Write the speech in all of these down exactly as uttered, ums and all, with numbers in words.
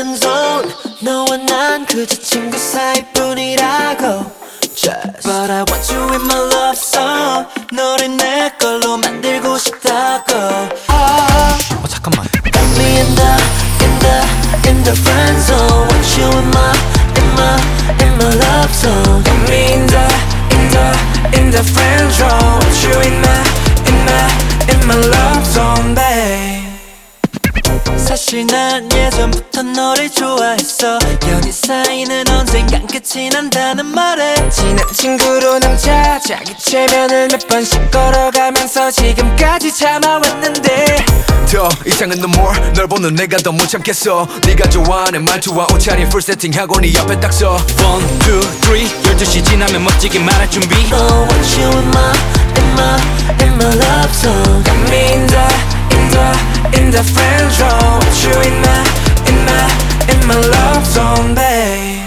friend zone. 너와 난 그저 친구 사이뿐이라고. Just But I want you in my love song. 너를 내 걸로 만들고 싶다고. 어 잠깐만. Got me in the, in the, in the friend zone. Want you in my, in my, in my love song. Got me in the, in the, in the friend zone. Want you in my, in my, in my love zone, babe. 사실 난 예전부터 너를 좋아했어. 연인 사이는 언젠간 끝이 난다는 말에 친한 친구로 남자 자기 최면을 몇 번씩 걸어가면서 지금까지 참아왔는데 더 이상은 no more. 널 보는 내가 더 못 참겠어. 네가 좋아하는 말투와 옷차림 풀 세팅하고 네 옆에 딱 서. One, two, three. 열두 시 지나면 멋지게 말할 준비. Oh, want you in my, in my, in my love song. Got me in the, in the, in the friend zone. Want you in my, in my, in my love zone, babe.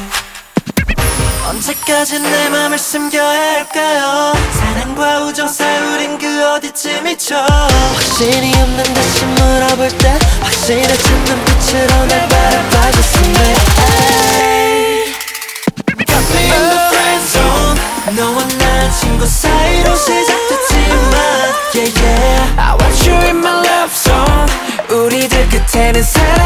언제까지 내 맘을 숨겨야 할까요? 사랑과 우정 사이 우린 그 어디쯤이죠? 확신이 없는 듯이 물어볼 때 확실해진 눈빛으로 날 바라봐줬음에 Got me in the friend zone. 너와 난 친구 사이로 시작됐지만 Yeah yeah I want you in my love zone. 우리들 끝에는 사랑